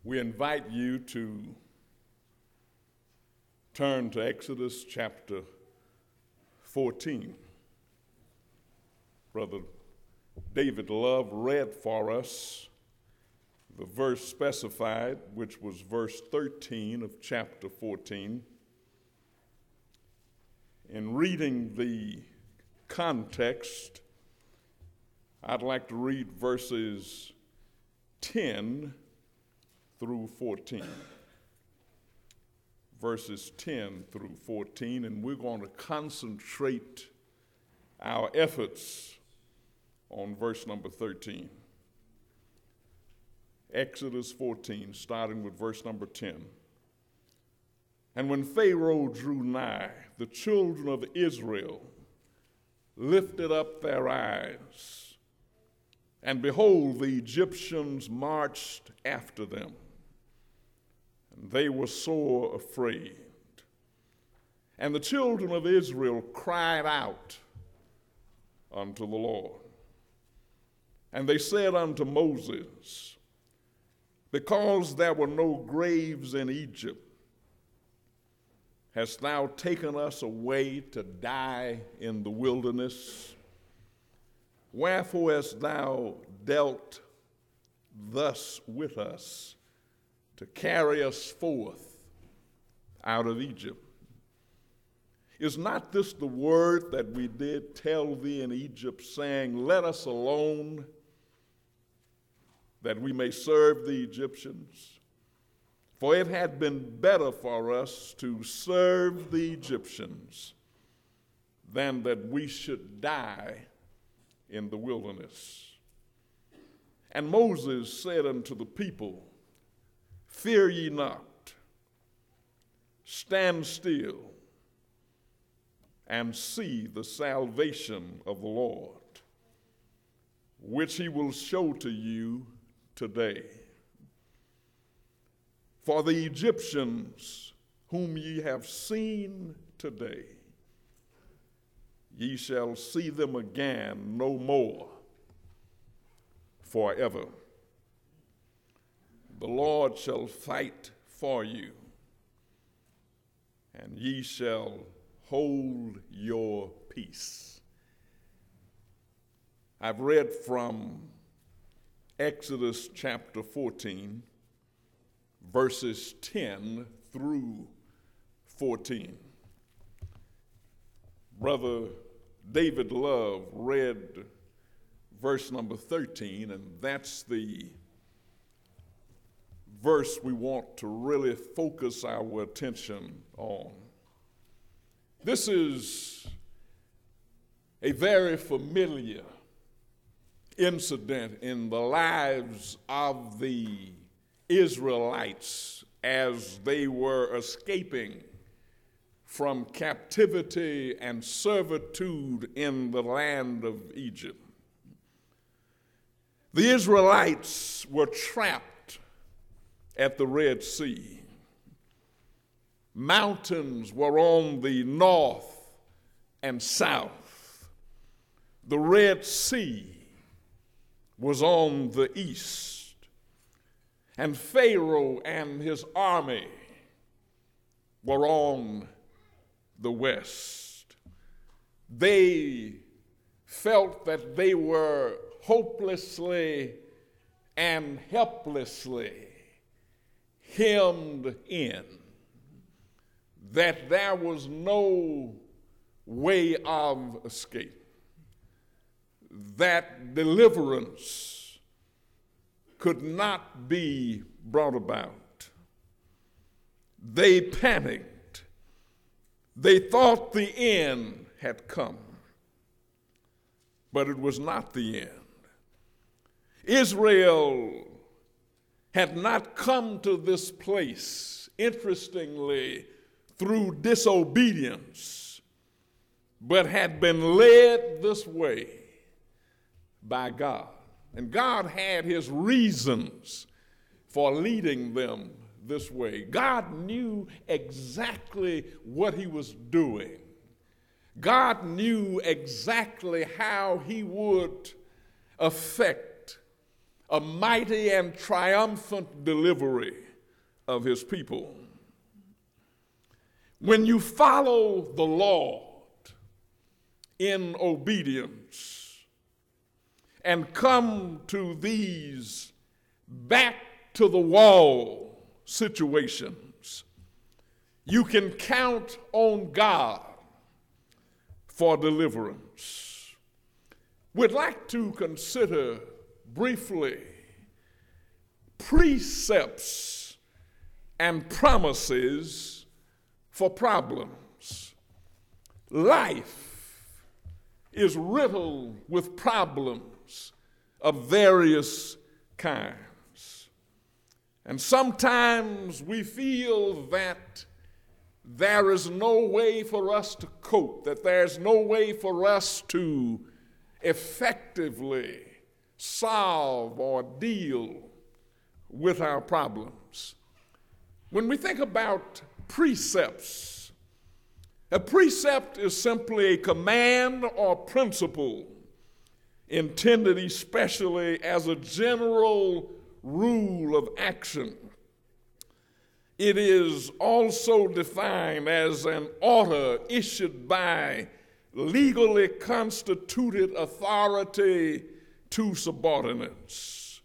We invite you to turn to Exodus chapter 14. Brother David Love read for us the verse specified, which was verse 13 of chapter 14. In reading the context, I'd like to read verses 10 through 14. Verses 10 through 14, and we're going to concentrate our efforts on verse number 13. Exodus 14, starting with verse number 10. And when Pharaoh drew nigh, the children of Israel lifted up their eyes, and behold, the Egyptians marched after them. And they were sore afraid. And the children of Israel cried out unto the Lord. And they said unto Moses, because there were no graves in Egypt, hast thou taken us away to die in the wilderness? Wherefore hast thou dealt thus with us, to carry us forth out of Egypt? Is not this the word that we did tell thee in Egypt, saying, let us alone, that we may serve the Egyptians? For it had been better for us to serve the Egyptians than that we should die in the wilderness. And Moses said unto the people, fear ye not, stand still, and see the salvation of the Lord, which he will show to you today. For the Egyptians whom ye have seen today, ye shall see them again no more forever. The Lord shall fight for you, and ye shall hold your peace. I've read from Exodus chapter 14, verses 10 through 14. Brother David Love read verse number 13, and that's the verse we want to really focus our attention on. This is a very familiar incident in the lives of the Israelites as they were escaping from captivity and servitude in the land of Egypt. The Israelites were trapped at the Red Sea. Mountains were on the north and south. The Red Sea was on the east. And Pharaoh and his army were on the west. They felt that they were hopelessly and helplessly hemmed in, that there was no way of escape, that deliverance could not be brought about. They panicked. They thought the end had come, but it was not the end. Israel had not come to this place, interestingly, through disobedience, but had been led this way by God. And God had his reasons for leading them this way. God knew exactly what he was doing. God knew exactly how he would affect a mighty and triumphant delivery of his people. When you follow the Lord in obedience and come to these back to the wall situations, you can count on God for deliverance. We'd like to consider briefly precepts and promises for problems. Life is riddled with problems of various kinds. And sometimes we feel that there is no way for us to cope, that there's no way for us to effectively solve or deal with our problems. When we think about precepts, a precept is simply a command or principle intended especially as a general rule of action. It is also defined as an order issued by legally constituted authority to subordinates.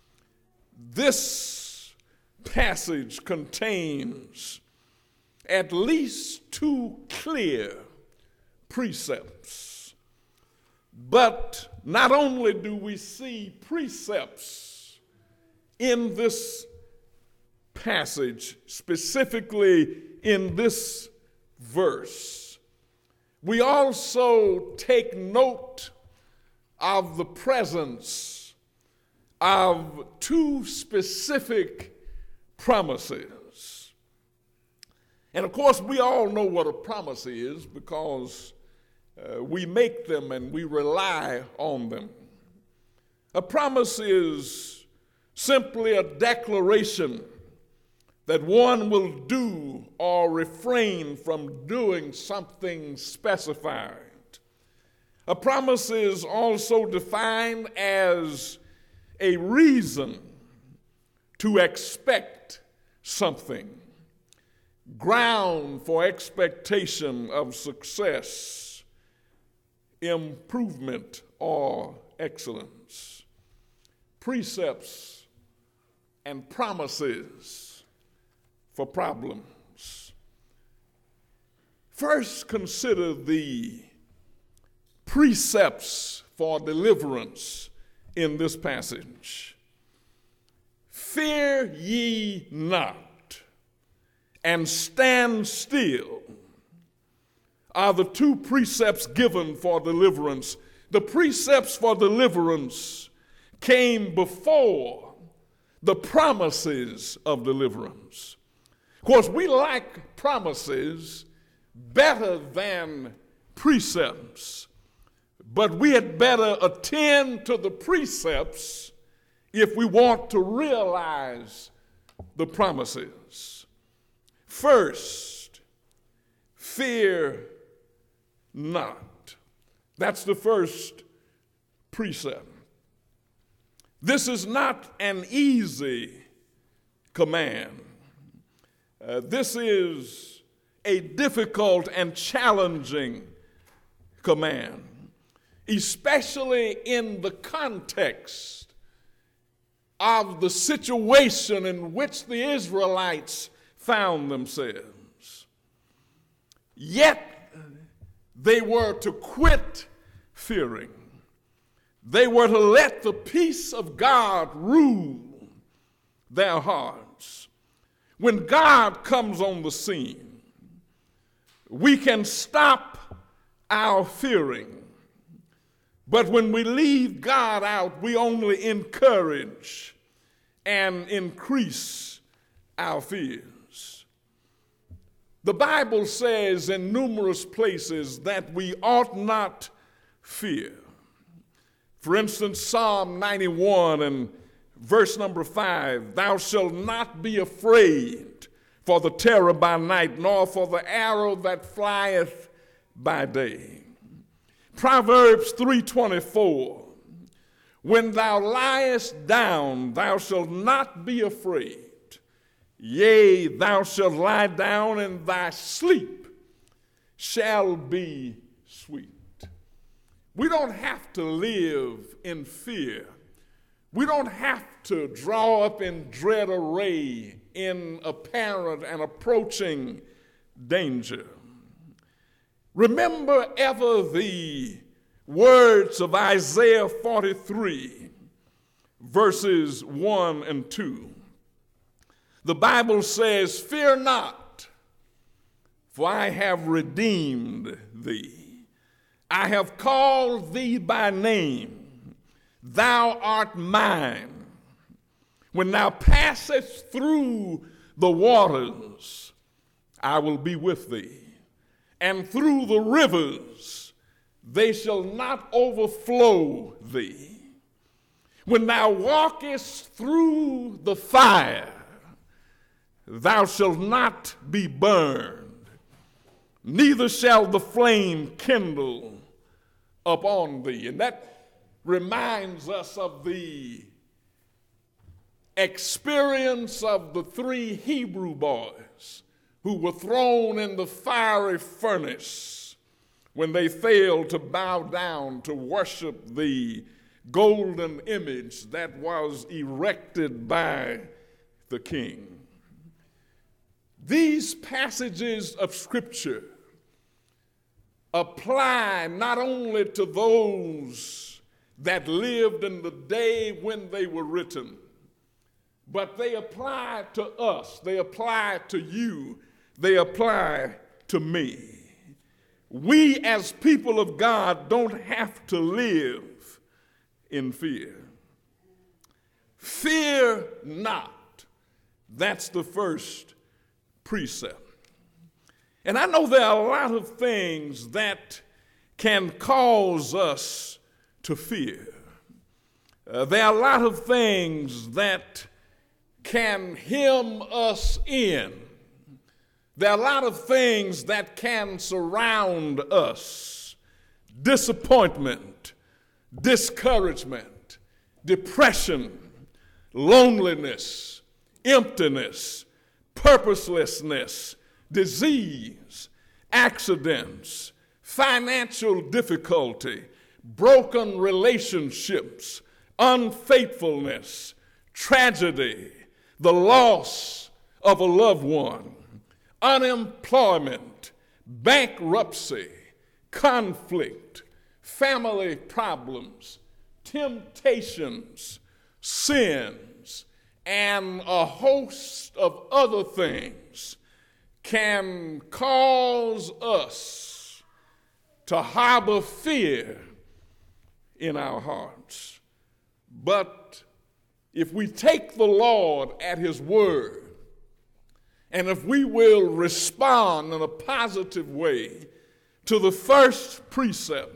This passage contains at least two clear precepts. But not only do we see precepts in this passage, specifically in this verse, we also take note of the presence of two specific promises. And of course, we all know what a promise is because we make them and we rely on them. A promise is simply a declaration that one will do or refrain from doing something specified. A promise is also defined as a reason to expect something, ground for expectation of success, improvement, or excellence. Precepts and promises for problems. First, consider the precepts for deliverance in this passage. Fear ye not, and stand still are the two precepts given for deliverance. The precepts for deliverance came before the promises of deliverance. Of course, we like promises better than precepts, but we had better attend to the precepts if we want to realize the promises. First, fear not. That's the first precept. This is not an easy command. This is a difficult and challenging command, especially in the context of the situation in which the Israelites found themselves. Yet they were to quit fearing. They were to let the peace of God rule their hearts. When God comes on the scene, we can stop our fearing. But when we leave God out, we only encourage and increase our fears. The Bible says in numerous places that we ought not fear. For instance, Psalm 91 and verse number 5, thou shalt not be afraid for the terror by night, nor for the arrow that flieth by day. Proverbs 3:24, When thou liest down, thou shalt not be afraid. Yea, thou shalt lie down, and thy sleep shall be sweet. We don't have to live in fear. We don't have to draw up in dread array in apparent and approaching danger. Remember ever the words of Isaiah 43, verses 1 and 2. The Bible says, "Fear not, for I have redeemed thee. I have called thee by name. Thou art mine. When thou passest through the waters, I will be with thee. And through the rivers, they shall not overflow thee. When thou walkest through the fire, thou shalt not be burned, neither shall the flame kindle upon thee." And that reminds us of the experience of the 3 Hebrew boys who were thrown in the fiery furnace when they failed to bow down to worship the golden image that was erected by the king. These passages of Scripture apply not only to those that lived in the day when they were written, but they apply to us, they apply to you, they apply to me. We as people of God don't have to live in fear. Fear not. That's the first precept. And I know there are a lot of things that can cause us to fear. There are a lot of things that can hem us in. There are a lot of things that can surround us. Disappointment, discouragement, depression, loneliness, emptiness, purposelessness, disease, accidents, financial difficulty, broken relationships, unfaithfulness, tragedy, the loss of a loved one, unemployment, bankruptcy, conflict, family problems, temptations, sins, and a host of other things can cause us to harbor fear in our hearts. But if we take the Lord at His word, and if we will respond in a positive way to the first precept,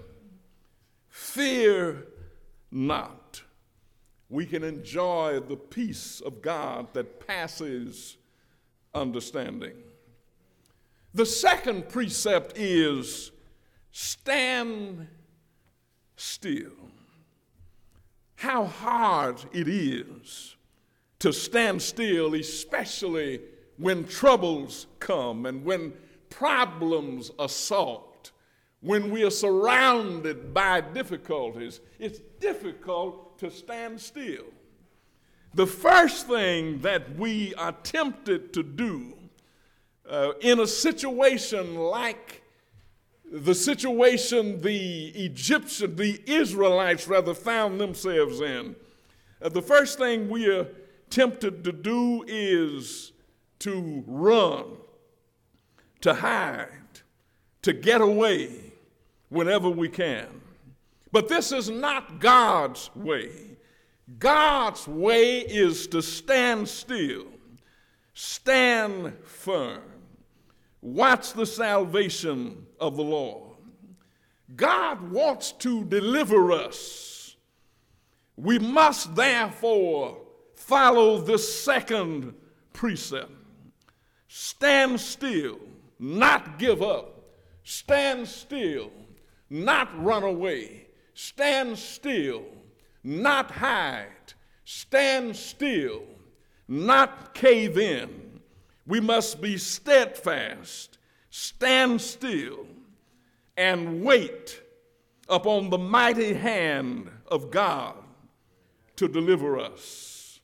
fear not, we can enjoy the peace of God that passes understanding. The second precept is stand still. How hard it is to stand still, especially when troubles come and when problems assault, when we are surrounded by difficulties. It's difficult to stand still. The first thing that we are tempted to do in a situation like the situation the Israelites found themselves in, the first thing we are tempted to do is to run, to hide, to get away whenever we can. But this is not God's way. God's way is to stand still, stand firm, watch the salvation of the Lord. God wants to deliver us. We must therefore follow this second precept. Stand still, not give up. Stand still, not run away. Stand still, not hide, stand still, not cave in. We must be steadfast, stand still, and wait upon the mighty hand of God to deliver us.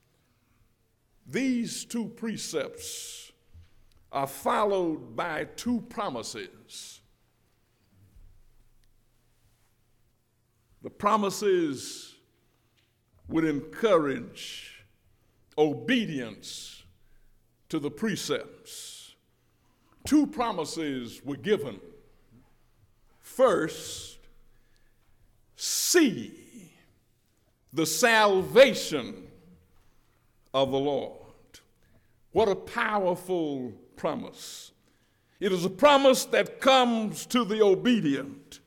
These two precepts are followed by two promises. The promises would encourage obedience to the precepts. Two promises were given. First, see the salvation of the Lord. What a powerful promise. It is a promise that comes to the obedient.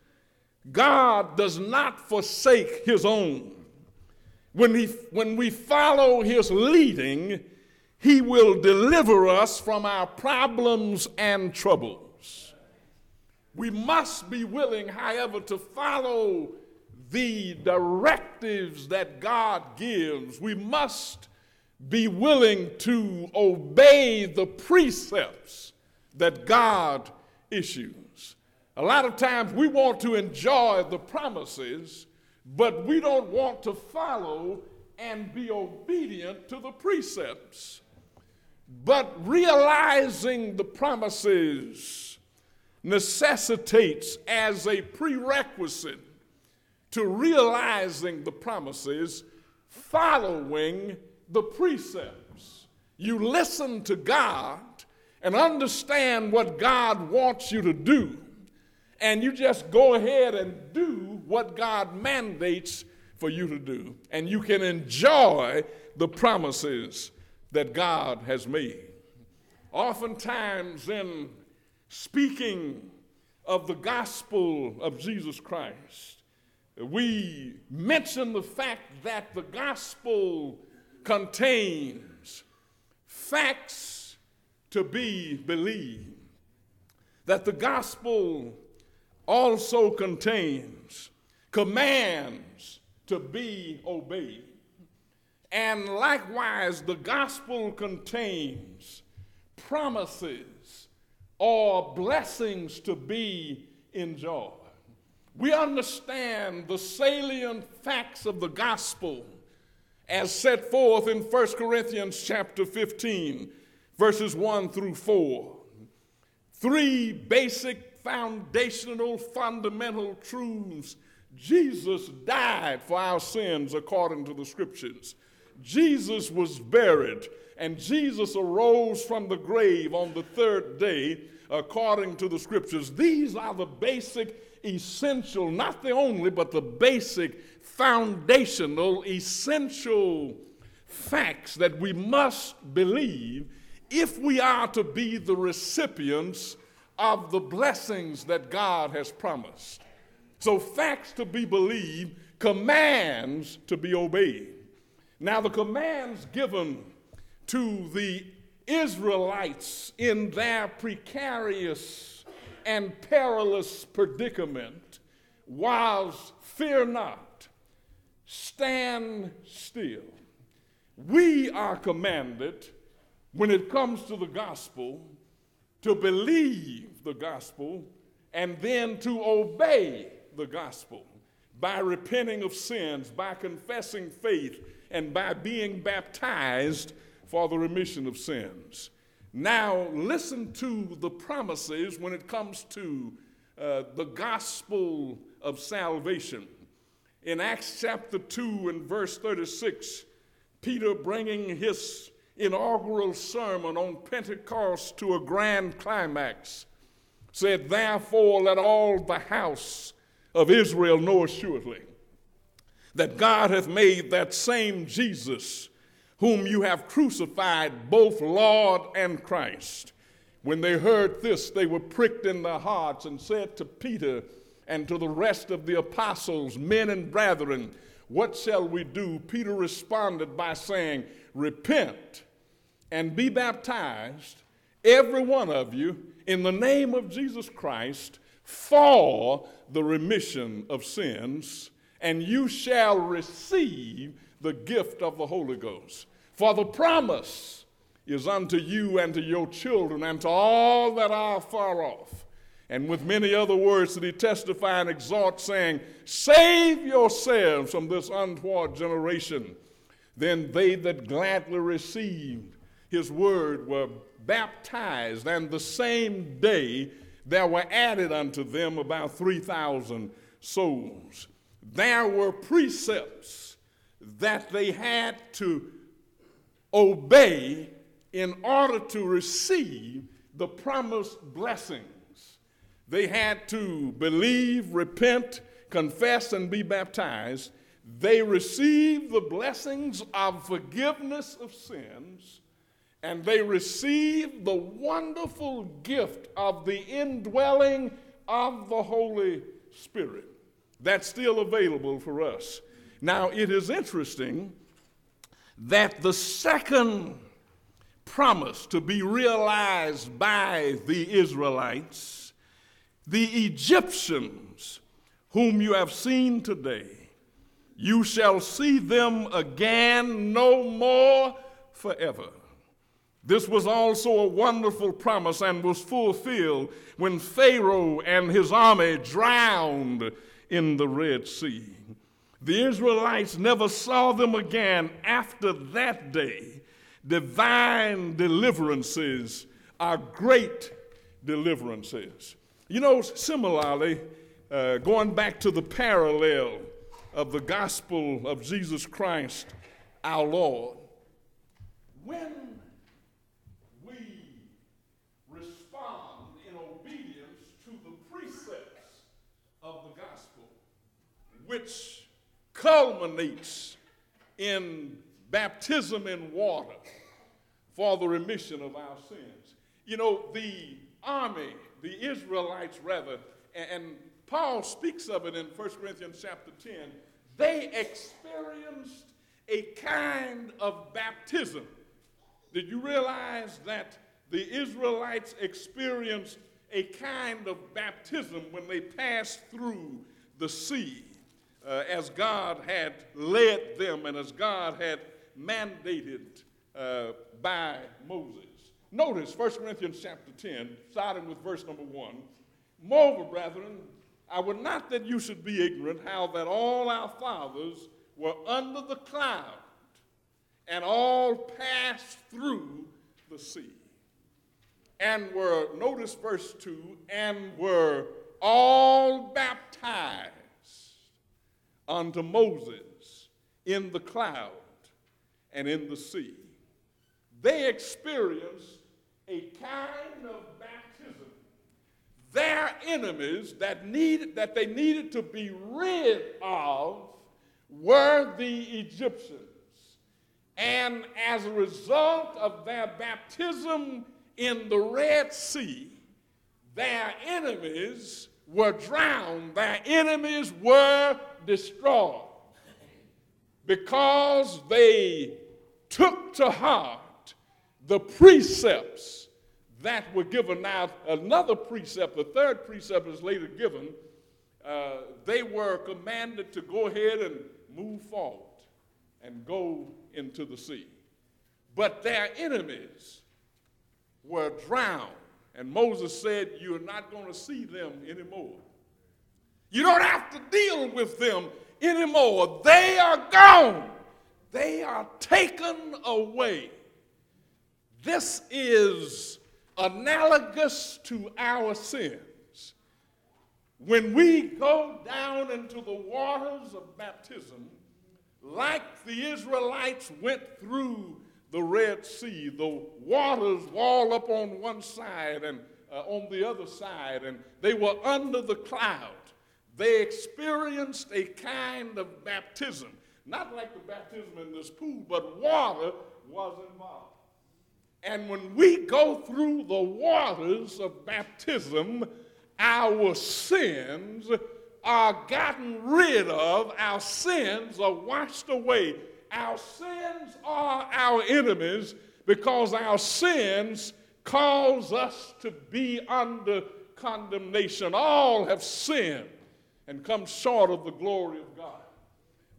God does not forsake his own. When we follow his leading, he will deliver us from our problems and troubles. We must be willing, however, to follow the directives that God gives. We must be willing to obey the precepts that God issues. A lot of times we want to enjoy the promises, but we don't want to follow and be obedient to the precepts. But realizing the promises necessitates, as a prerequisite to realizing the promises, following the precepts. You listen to God and understand what God wants you to do, and you just go ahead and do what God mandates for you to do, and you can enjoy the promises that God has made. Oftentimes in speaking of the gospel of Jesus Christ, we mention the fact that the gospel contains facts to be believed, that the gospel also contains commands to be obeyed, and likewise the gospel contains promises or blessings to be enjoyed. We understand the salient facts of the gospel as set forth in 1 Corinthians chapter 15, verses 1 through 4. Three basic, foundational, fundamental truths. Jesus died for our sins according to the scriptures. Jesus was buried, and Jesus arose from the grave on the third day according to the scriptures. These are the basic, essential, not the only, but the basic, foundational, essential facts that we must believe if we are to be the recipients of the blessings that God has promised. So facts to be believed, commands to be obeyed. Now the commands given to the Israelites in their precarious and perilous predicament was, fear not, stand still. We are commanded, when it comes to the gospel, to believe the gospel and then to obey the gospel by repenting of sins, by confessing faith, and by being baptized for the remission of sins. Now, listen to the promises when it comes to the gospel of salvation. In Acts chapter 2 and verse 36, Peter, bringing his inaugural sermon on Pentecost to a grand climax, said, "Therefore let all the house of Israel know assuredly that God hath made that same Jesus whom you have crucified, both Lord and Christ." When they heard this, they were pricked in their hearts and said to Peter and to the rest of the apostles, "Men and brethren, what shall we do?" Peter responded by saying, "Repent and be baptized, every one of you, in the name of Jesus Christ, for the remission of sins, and you shall receive the gift of the Holy Ghost. For the promise is unto you and to your children and to all that are far off. And with many other words did he testify and exhort, saying, save yourselves from this untoward generation. Then they that gladly received his word were baptized, and the same day there were added unto them about 3,000 souls. There were precepts that they had to obey in order to receive the promised blessings. They had to believe, repent, confess, and be baptized. They received the blessings of forgiveness of sins, and they received the wonderful gift of the indwelling of the Holy Spirit. That's still available for us. Now, it is interesting that the second promise to be realized by the Israelites, the Egyptians whom you have seen today, you shall see them again no more forever. This was also a wonderful promise and was fulfilled when Pharaoh and his army drowned in the Red Sea. The Israelites never saw them again after that day. Divine deliverances are great deliverances. You know, similarly, going back to the parallel of the gospel of Jesus Christ, our Lord, when we respond in obedience to the precepts of the gospel, which culminates in baptism in water for the remission of our sins. You know, the army, the Israelites rather, and Paul speaks of it in 1 Corinthians chapter 10, they experienced a kind of baptism. Did you realize that the Israelites experienced a kind of baptism when they passed through the sea as God had led them and as God had mandated by Moses? Notice 1 Corinthians chapter 10, starting with verse number 1. Moreover, brethren, I would not that you should be ignorant how that all our fathers were under the cloud and all passed through the sea. And were, notice verse 2, and were all baptized unto Moses in the cloud and in the sea. They experienced a kind of baptism. Their enemies that they needed to be rid of were the Egyptians. And as a result of their baptism in the Red Sea, their enemies were drowned. Their enemies were destroyed because they took to heart the precepts that were given. Now, another precept, the third precept is later given. They were commanded to go ahead and move forward and go into the sea. But their enemies were drowned. And Moses said, you're not going to see them anymore. You don't have to deal with them anymore. They are gone. They are taken away. This is analogous to our sins. When we go down into the waters of baptism, like the Israelites went through the Red Sea, the waters were all up on one side and on the other side, and they were under the cloud. They experienced a kind of baptism, not like the baptism in this pool, but water was involved. And when we go through the waters of baptism, our sins are gotten rid of, our sins are washed away. Our sins are our enemies because our sins cause us to be under condemnation. All have sinned and come short of the glory of God.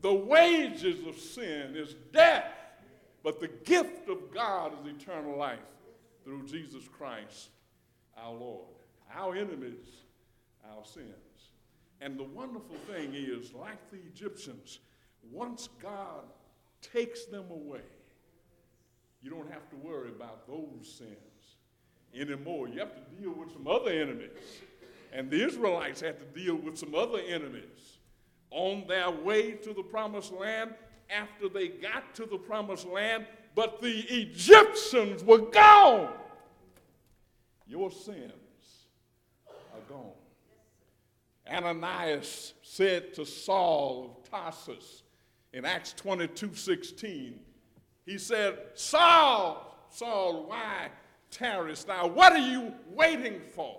The wages of sin is death, but the gift of God is eternal life through Jesus Christ our Lord. Our enemies, our sins. And the wonderful thing is, like the Egyptians, once God takes them away, you don't have to worry about those sins anymore. You have to deal with some other enemies. And the Israelites had to deal with some other enemies on their way to the promised land after they got to the promised land, but the Egyptians were gone. Your sins are gone. Ananias said to Saul of Tarsus in Acts 22:16, he said, Saul, Saul, why tarriest thou? What are you waiting for?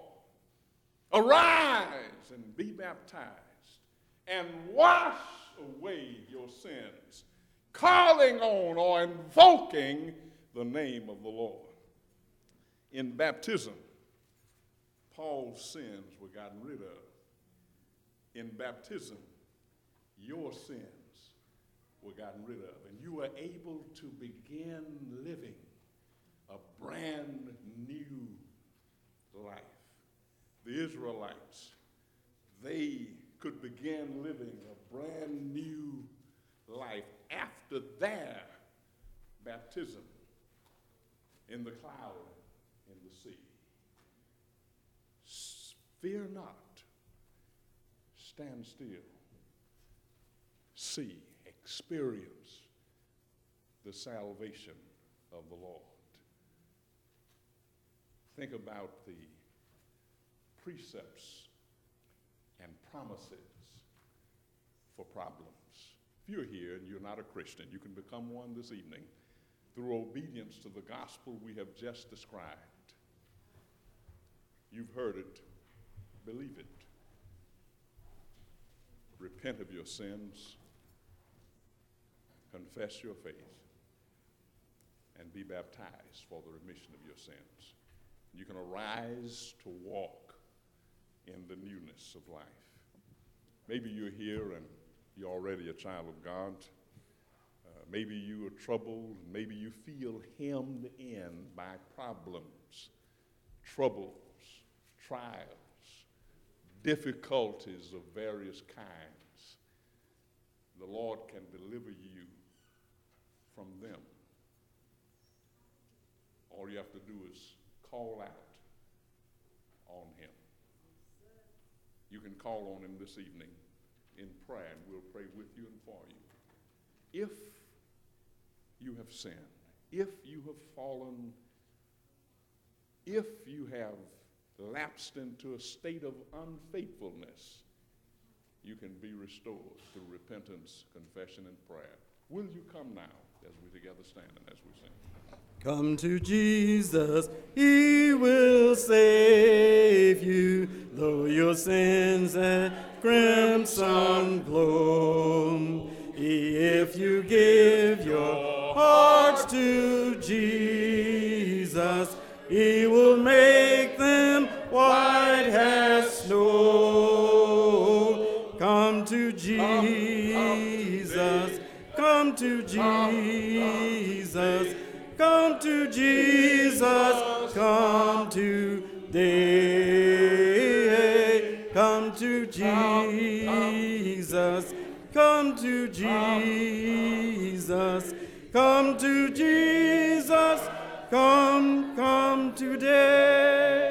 Arise and be baptized and wash away your sins, calling on or invoking the name of the Lord. In baptism, Paul's sins were gotten rid of. In baptism, your sins were gotten rid of, and you were able to begin living a brand new life. The Israelites, they could begin living a brand new life after their baptism in the cloud, in the sea. Fear not. Stand still. See, experience the salvation of the Lord. Think about the precepts and promises for problems. If you're here and you're not a Christian, you can become one this evening through obedience to the gospel we have just described. You've heard it, believe it. Repent of your sins, confess your faith, and be baptized for the remission of your sins. You can arise to walk in the newness of life. Maybe you're here and you're already a child of God. Maybe you are troubled. Maybe you feel hemmed in by problems, troubles, trials, difficulties of various kinds. The Lord can deliver you from them. All you have to do is call out on him. You can call on him this evening in prayer, and we'll pray with you and for you. If you have sinned, if you have fallen, if you have lapsed into a state of unfaithfulness, you can be restored through repentance, confession, and prayer. Will you come now as we together stand and as we sing? Come to Jesus, he will save you, though your sins and crimson glow. If you give your hearts to Jesus, he will make them white as snow. Come to Jesus, come to Jesus, come to Jesus, come today. Come to Jesus, come to Jesus, come to Jesus, come today.